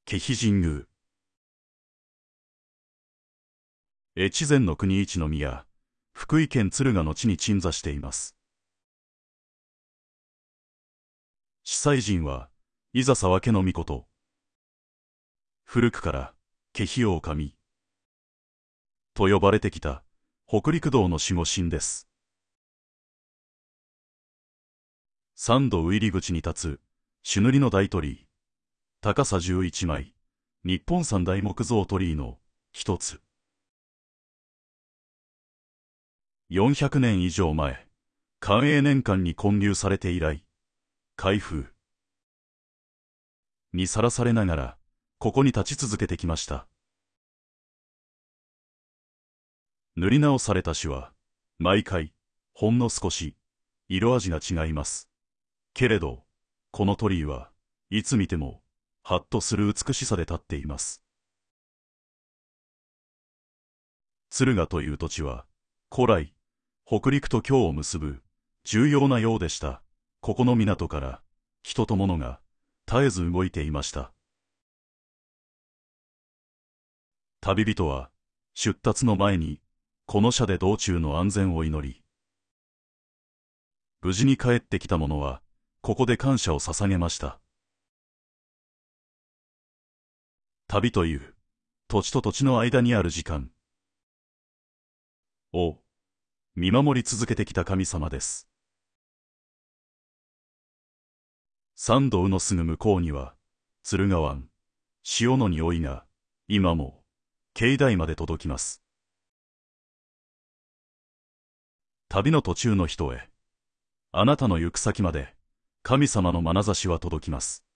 気比神宮。越前の国一の宮、福井県敦賀の地に鎮座しています。司祭神は、伊佐沢家の命。古くから、気比大神と呼ばれてきた、北陸道の守護神です。参道入り口に立つ、朱塗りの大鳥居。高さ11枚、日本三大木造鳥居の一つ。400年以上前、寛永年間に建立されて以来、開封にさらされながら、ここに立ち続けてきました。塗り直された朱は、毎回、ほんの少し、色味が違います。けれど、この鳥居はいつ見ても、はっとする美しさで立っています。敦賀という土地は、古来、北陸と京を結ぶ重要な要でした。ここの港から、人と物が絶えず動いていました。旅人は、出立の前に、この社で道中の安全を祈り、無事に帰ってきた者は、ここで感謝を捧げました。旅という、土地と土地の間にある時間を見守り続けてきた神様です。三道のすぐ向こうには、敦賀湾、潮の匂いが、今も、境内まで届きます。旅の途中の人へ、あなたの行く先まで、神様の眼差しは届きます。